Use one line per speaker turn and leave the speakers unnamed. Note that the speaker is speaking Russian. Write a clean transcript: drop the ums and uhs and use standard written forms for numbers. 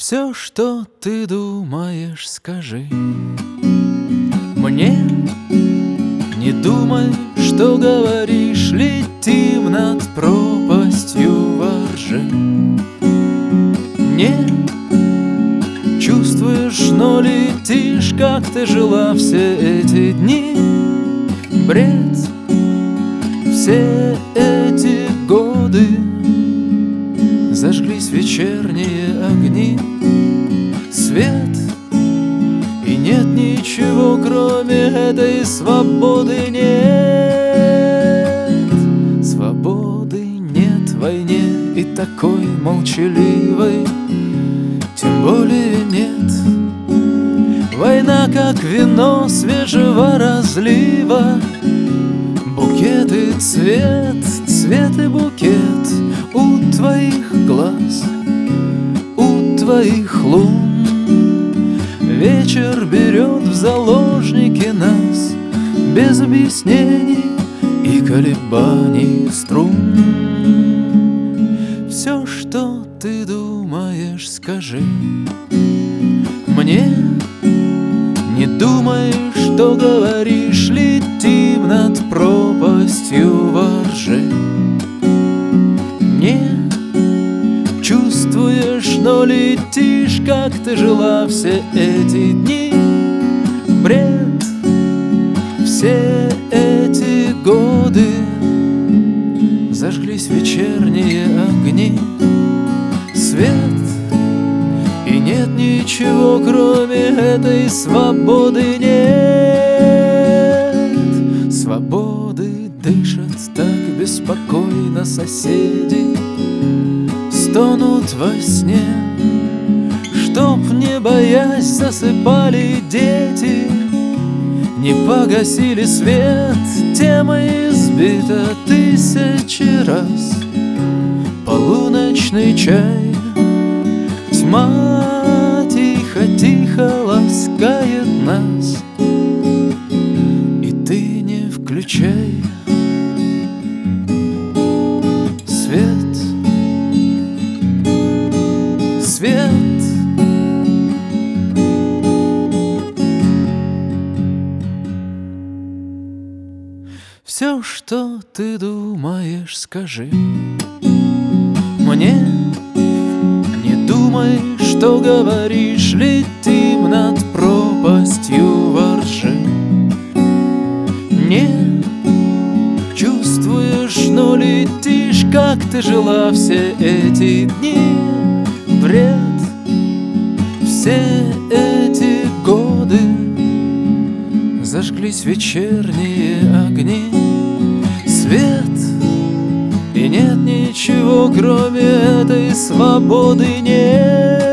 Все, что ты думаешь, скажи мне. Не думай, что говоришь, летим над пропастью воржи. Не чувствуешь, но летишь, как ты жила все эти дни. Бред, все эти годы. Зажглись вечерние огни, свет, и нет ничего, кроме этой свободы. Нет свободы, нет в войне и такой молчаливой, тем более нет. Война, как вино свежего разлива, букет и цвет, цвет и букет у твоих глаз, у твоих лун. Вечер берет в заложники нас без объяснений и колебаний струн. Все, что ты думаешь, скажи мне. Не думай, что говоришь, летим над пропастью воржи. Не чувствуешь, но летишь, как ты жила все эти дни. Бред, все эти годы. Зажглись вечерние огни, свет, и нет ничего, кроме этой свободы. Нет свободы, дышат так беспокойно соседи, стонут во сне, чтоб не боясь засыпали дети, не погасили свет. Тема избита тысячи раз, полуночный чай, тьма тихо-тихо ласкает нас, и ты не включай свет, свет. Все, что ты думаешь, скажи мне. Не думай, что говоришь, летим над пропастью воржи. Не чувствуешь, но летишь, как ты жила все эти дни. Бред, все эти годы. Зажглись вечерние огни, свет, и нет ничего, кроме этой свободы. Нет